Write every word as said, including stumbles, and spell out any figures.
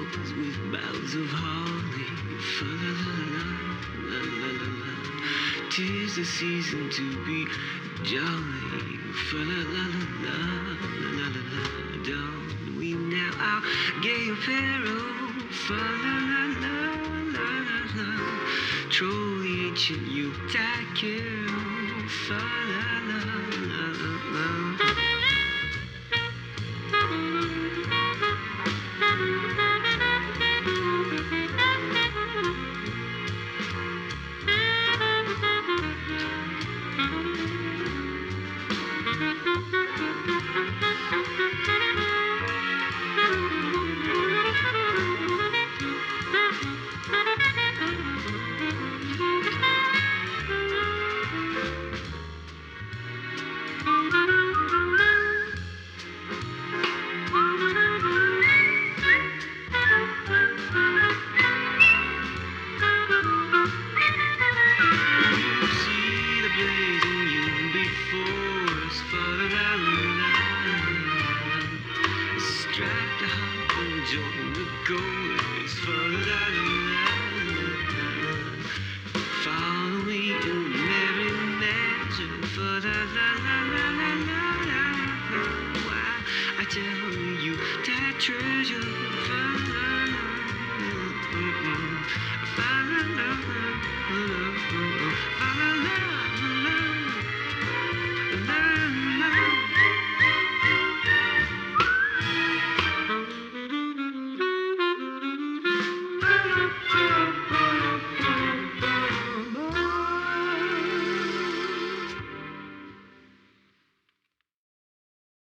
rose with boughs of holly. Fa la la la la la la la. 'Tis the season to be jolly. Fa la la la la la la la. Don't we now our gay apparel? Fa la la la la la la. Troll the ancient Yuletide carol. Fa la la la la la. Join the chorus for la la la la. Follow me in merry measure for la la la la la la la. Why I tell you that treasure.